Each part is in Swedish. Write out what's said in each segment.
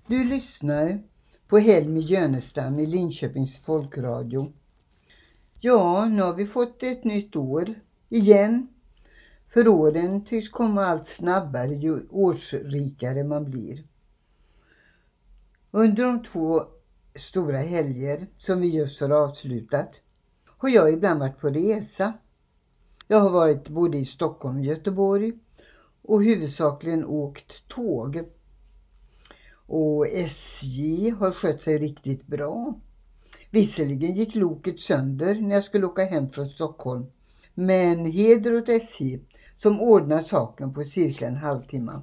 Du lyssnar på Helmi Jönestam i Linköpings folkradio. Ja, nu har vi fått ett nytt år igen. För åren tycks komma allt snabbare ju årsrikare man blir. Under de 2 stora helger som vi just har avslutat har jag ibland varit på resa. Jag har varit både i Stockholm och Göteborg och huvudsakligen åkt tåg. Och SJ har skött sig riktigt bra. Visserligen gick loket sönder när jag skulle åka hem från Stockholm. Men heder åt SJ som ordnar saken på cirka en halvtimme.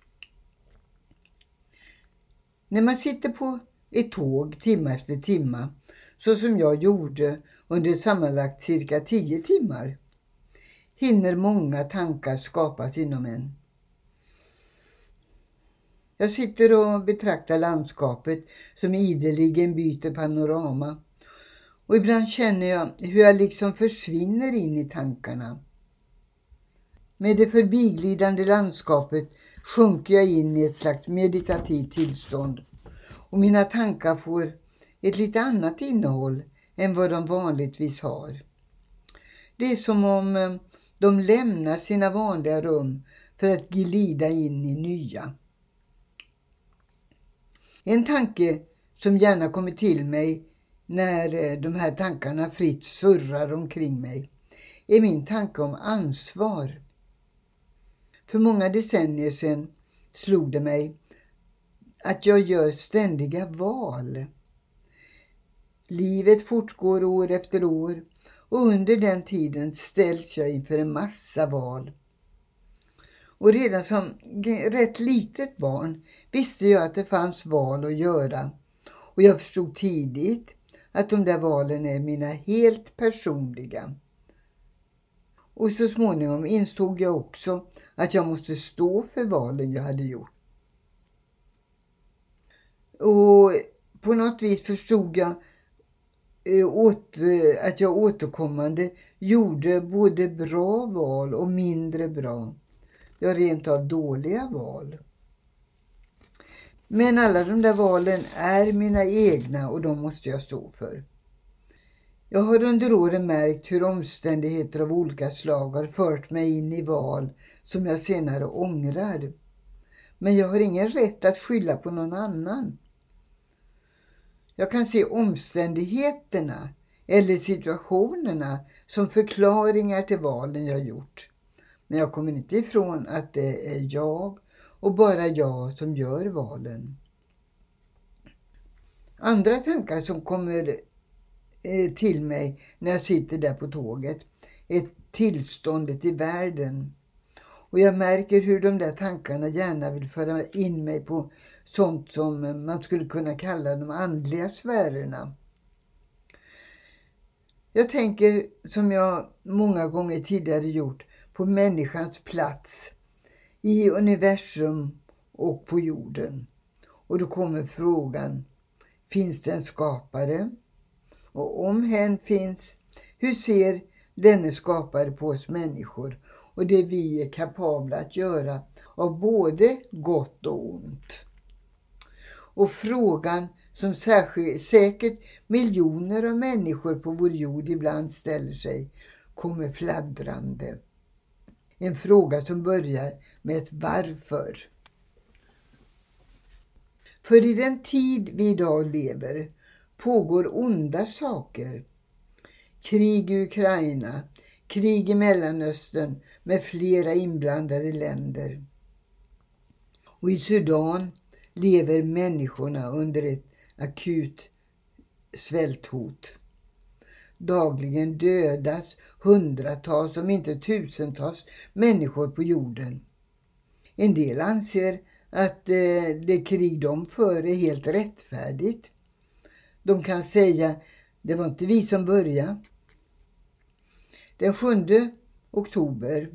När man sitter på ett tåg timme efter timme, så som jag gjorde under sammanlagt cirka 10 timmar, hinner många tankar skapas inom en. Jag sitter och betraktar landskapet som ideligen byter panorama. Och ibland känner jag hur jag liksom försvinner in i tankarna. Med det förbiglidande landskapet sjunker jag in i ett slags meditativt tillstånd. Och mina tankar får ett lite annat innehåll än vad de vanligtvis har. Det är som om de lämnar sina vanliga rum för att glida in i nya. En tanke som gärna kommer till mig när de här tankarna fritt surrar omkring mig är min tanke om ansvar. För många decennier sedan slog det mig att jag gör ständiga val. Livet fortgår år efter år och under den tiden ställs jag inför en massa val. Och redan som rätt litet barn visste jag att det fanns val att göra. Och jag förstod tidigt att de där valen är mina helt personliga. Och så småningom insåg jag också att jag måste stå för valen jag hade gjort. Och på något vis förstod jag att jag återkommande gjorde både bra val och mindre bra. Jag rent av dåliga val. Men alla de där valen är mina egna och de måste jag stå för. Jag har under åren märkt hur omständigheter av olika slag har fört mig in i val som jag senare ångrar. Men jag har ingen rätt att skylla på någon annan. Jag kan se omständigheterna eller situationerna som förklaringar till valen jag gjort. Men jag kommer inte ifrån att det är jag och bara jag som gör valen. Andra tankar som kommer till mig när jag sitter där på tåget är tillståndet i världen. Och jag märker hur de där tankarna gärna vill föra in mig på sånt som man skulle kunna kalla de andliga sfärerna. Jag tänker, som jag många gånger tidigare gjort, på människans plats i universum och på jorden. Och då kommer frågan, finns det en skapare? Och om hen finns, hur ser denne skapare på oss människor och det vi är kapabla att göra av både gott och ont? Och frågan som säkert miljoner av människor på vår jord ibland ställer sig kommer fladdrande. En fråga som börjar med ett varför. För i den tid vi idag lever pågår onda saker. Krig i Ukraina, krig i Mellanöstern med flera inblandade länder. Och i Sudan lever människorna under ett akut svälthot. Dagligen dödas hundratals, om inte tusentals, människor på jorden. En del anser att det krig de för är helt rättfärdigt. De kan säga, det var inte vi som började. Den 7 oktober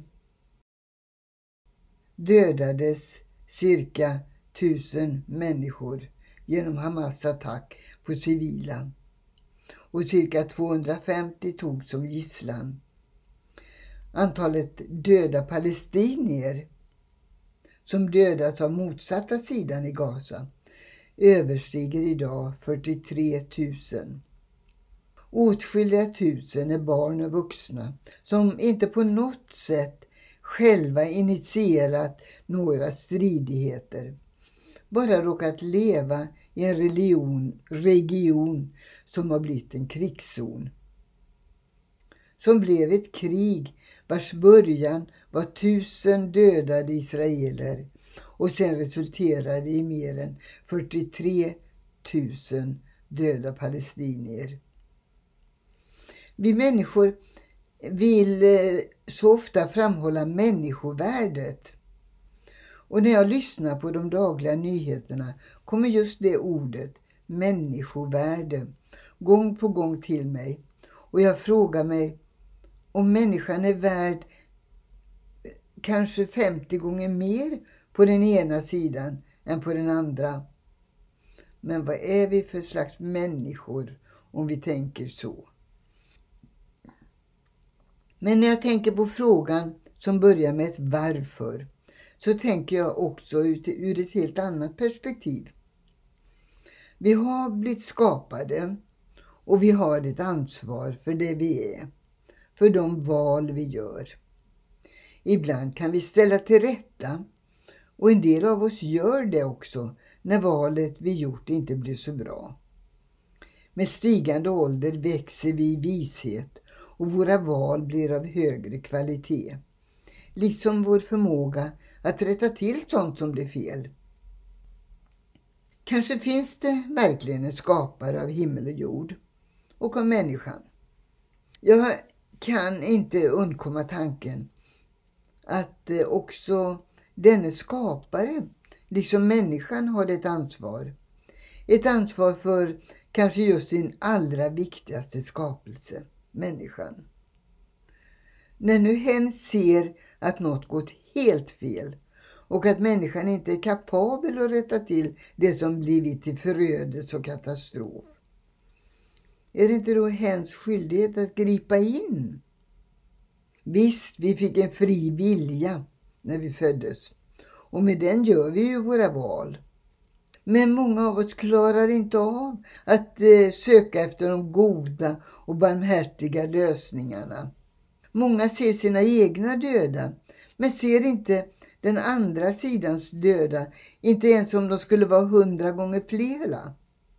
dödades cirka 1000 människor genom Hamas attack på civila. Och cirka 250 tog som gisslan. Antalet döda palestinier som dödas av motsatta sidan i Gaza överstiger idag 43 000. Åtskilliga tusen är barn och vuxna som inte på något sätt själva initierat några stridigheter. Bara råkat leva i en region som har blivit en krigszon. Som blev ett krig vars början var 1000 dödade israeler och sen resulterade i mer än 43 000 döda palestinier. Vi människor vill så ofta framhålla människovärdet. Och när jag lyssnar på de dagliga nyheterna kommer just det ordet, människovärde, gång på gång till mig. Och jag frågar mig om människan är värd kanske 50 gånger mer på den ena sidan än på den andra. Men vad är vi för slags människor om vi tänker så? Men när jag tänker på frågan som börjar med ett varför, så tänker jag också ur ett helt annat perspektiv. Vi har blivit skapade och vi har ett ansvar för det vi är, för de val vi gör. Ibland kan vi ställa till rätta och en del av oss gör det också när valet vi gjort inte blir så bra. Med stigande ålder växer vi i vishet och våra val blir av högre kvalitet. Liksom vår förmåga att rätta till sånt som blir fel. Kanske finns det verkligen en skapare av himmel och jord och av människan. Jag kan inte undkomma tanken att också denne skapare, liksom människan, har ett ansvar. Ett ansvar för kanske just sin allra viktigaste skapelse, människan. När nu hen ser att något gått helt fel och att människan inte är kapabel att rätta till det som blivit till förödelse och katastrof, är det inte då hens skyldighet att gripa in? Visst, vi fick en fri vilja när vi föddes och med den gör vi ju våra val. Men många av oss klarar inte av att söka efter de goda och barmhärtiga lösningarna. Många ser sina egna döda, men ser inte den andra sidans döda, inte ens om de skulle vara 100 gånger flera.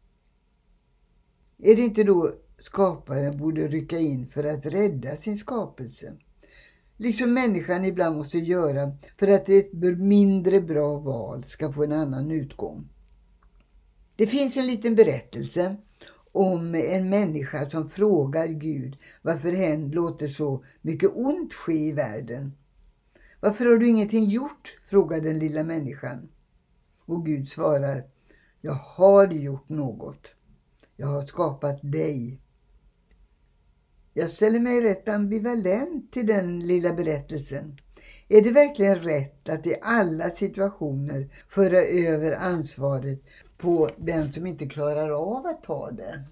Är det inte då skaparen borde rycka in för att rädda sin skapelse? Liksom människan ibland måste göra för att ett mindre bra val ska få en annan utgång. Det finns en liten berättelse om en människa som frågar Gud varför hen låter så mycket ont ske i världen. Varför har du ingenting gjort? Frågar den lilla människan. Och Gud svarar, jag har gjort något. Jag har skapat dig. Jag ställer mig rätt ambivalent till den lilla berättelsen. Är det verkligen rätt att i alla situationer föra över ansvaret på den som inte klarar av att ta det?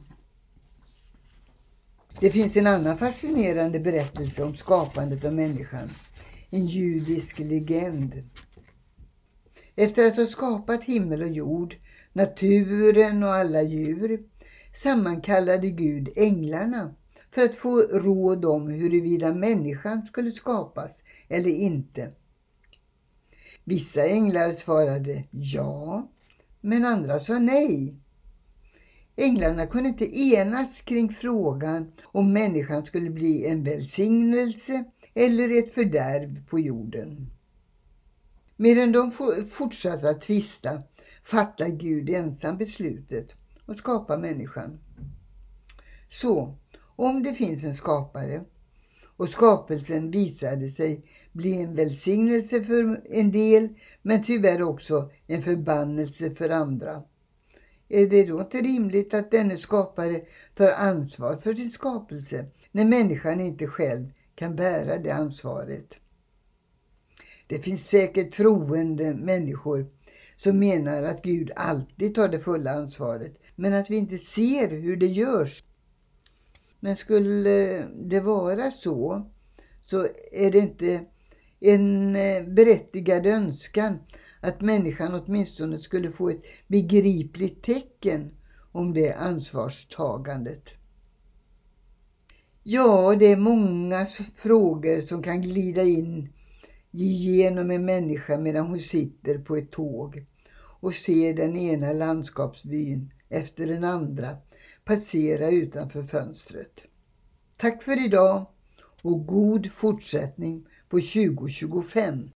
Det finns en annan fascinerande berättelse om skapandet av människan. En judisk legend. Efter att ha skapat himmel och jord, naturen och alla djur, sammankallade Gud änglarna för att få råd om huruvida människan skulle skapas eller inte. Vissa änglar svarade ja, men andra sa nej. Änglarna kunde inte enas kring frågan om människan skulle bli en välsignelse eller ett fördärv på jorden. Medan de fortsatte att tvista fattade Gud ensam beslutet att skapa människan. Så, om det finns en skapare och skapelsen visade sig bli en välsignelse för en del men tyvärr också en förbannelse för andra, är det då inte rimligt att denne skapare tar ansvar för sin skapelse när människan inte själv kan bära det ansvaret? Det finns säkert troende människor som menar att Gud alltid tar det fulla ansvaret, men att vi inte ser hur det görs. Men skulle det vara så är det inte en berättigad önskan att människan åtminstone skulle få ett begripligt tecken om det ansvarstagandet. Ja, det är många frågor som kan glida in genom en människa medan hon sitter på ett tåg och ser den ena landskapsvyn efter den andra passera utanför fönstret. Tack för idag och god fortsättning på 2025.